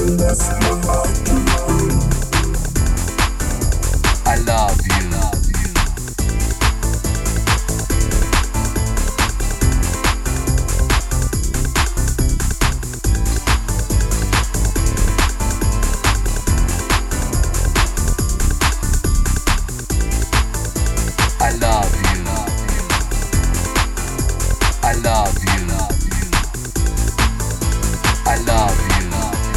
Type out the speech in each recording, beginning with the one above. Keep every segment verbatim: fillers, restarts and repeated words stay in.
I love you. I love you. I love you. I love you.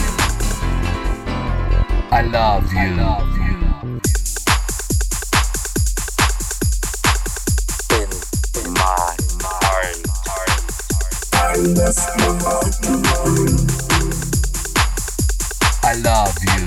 I love you. I love you. In my heart. I left my heart alone. I love you.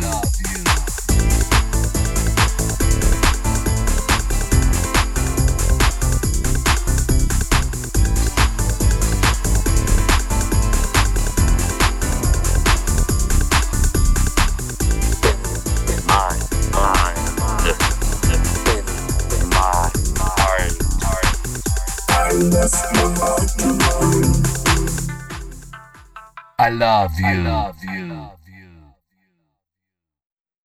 In my mind. In my heart. I left my heart alone. I love you. I love you.